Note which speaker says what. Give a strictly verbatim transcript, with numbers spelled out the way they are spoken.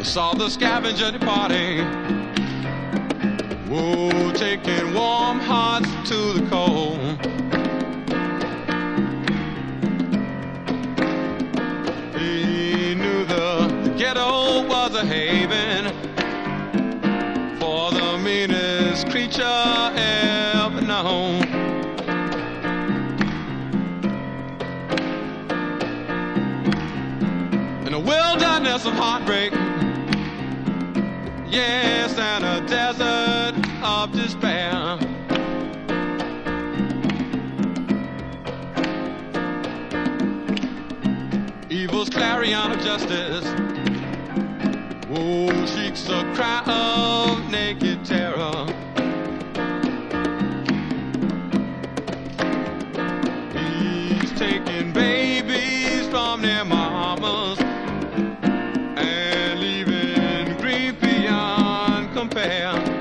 Speaker 1: Saw the scavenger departing. Whoa, taking warm hearts to the cold. He knew the, the ghetto was a haven for the meanest creature ever known. In a wilderness of heartbreak, yes, and a desert of despair. Evil's clarion of justice, oh, shrieks a cry of naked terror. He's taking babies from their mamas and leaving grief beyond compare.